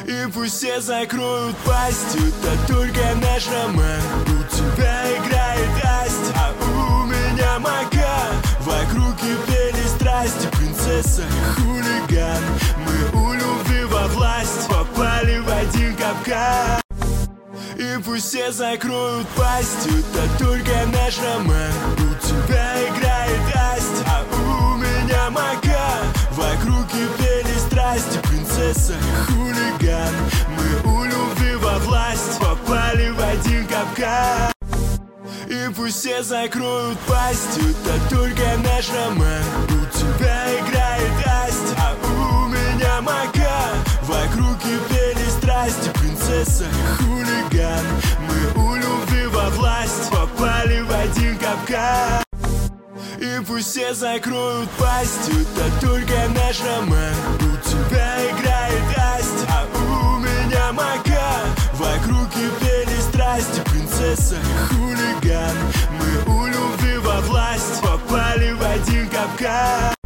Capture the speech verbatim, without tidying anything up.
И пусть все закроют пасть, это только наш роман. У тебя играет Асть, а у меня Мака. Вокруг кипели страсти, принцесса и хулиган. Мы у любви во власть попали в один капкан. И пусть все закроют пасть, это только наш роман. У тебя играет Асть, а у меня Мака. Вокруг кипели страсти, принцесса и хулиган. Мы у любви во власть попали в один капкан. И пусть все закроют пасть, это только наш роман. У тебя играет Асть, а у меня Мака. Вокруг кипели страсти, принцесса и хулиган. Мы у любви во власть попали в один капкан. И пусть все закроют пасть, это только наш роман. У тебя играет Асть, а у меня Мака. Вокруг кипели страсти, принцесса и хулиган. Мы у любви во власть попали в один капкан.